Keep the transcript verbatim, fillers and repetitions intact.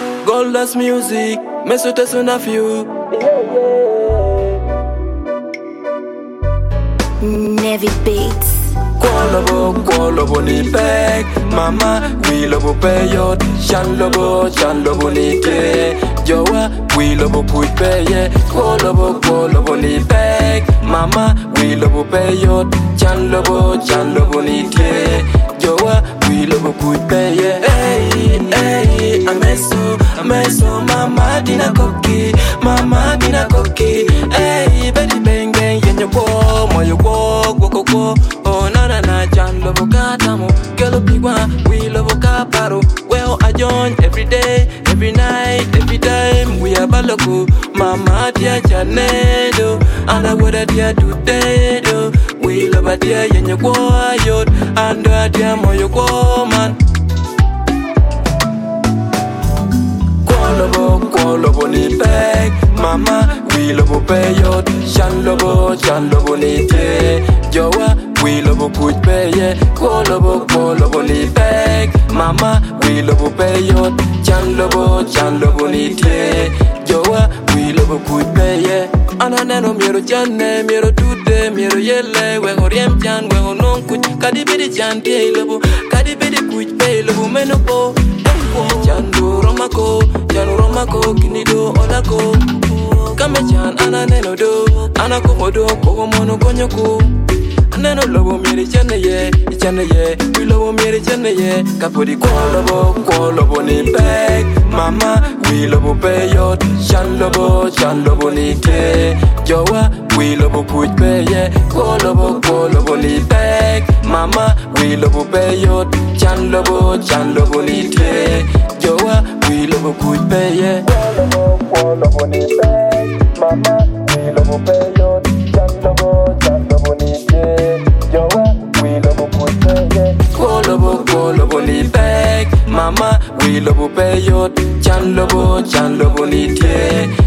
Goldust music, me so te son of you. Navy Beats. Kwalobo, kwalobo ni peg. Mama, we lobo peyot. Shan lobo, shan lobo ni te. Jowa, we lobo kuit peye. Kwalobo, kwalobo ni peg. Mama, we lobo peyot. Shan lobo, shan lobo ni te. Jowa, we lobo kuit peye. Hey, hey, ameso, ameso. Mama dina koki, mama dina koki. Hey, baby bang bang, yenye wo, moyo wo, wo wo wo. Oh na na na, Jan lobo katamo, girl bigwa, we lobo kaparo. Well I join every day, every night, every time we are baloko. Mama dia janedo, ana wada dia tutedo. We loba dia yenye wo ayot, ando dia moyo wo man. Kwalobo, kwalobo ni peg. Mama, we lobo peyot. Shan lobo, shan lobo ni te. Jowa, we lobo kuit peye. Kwalobo, kwalobo ni peg. Mama, we lobo peyot. Shan lobo, shan lobo ni te. Jowa, we lobo kuit peye. Ananeno miero jane, miero tude, miero yele. Wengo riem jan, wengo non kuch. Kadi bidi jan te lobo, kadi bidi kuit peye lobo menopo. Jando romako, jando romako, kinido olako. Kame chan ananeno do, anako modo, kogo mono konyoko. Aneno lobo mieri chane ye, chane ye, we lobo mieri chane ye. Kapodi kwalobo, kwalobo ni peg. Mama, we lobo peyot. Shan lobo, shan lobo ni te. Jowa, we lobo kuit peye. Kwalobo, kwalobo ni peg. Mama, we lobo peyot. Shan lobo, shan lobo ni te. Jowa, we lobo kuit peye. Kwalobo, kwalobo ni peg. Mama, we lobo peyot. Shan lobo, shan lobo ni te. Jowa, we lobo kuit peye. Kwalobo, kwalobo ni peg. Mama, we lobo peyot. Shan lobo, shan lobo ni te.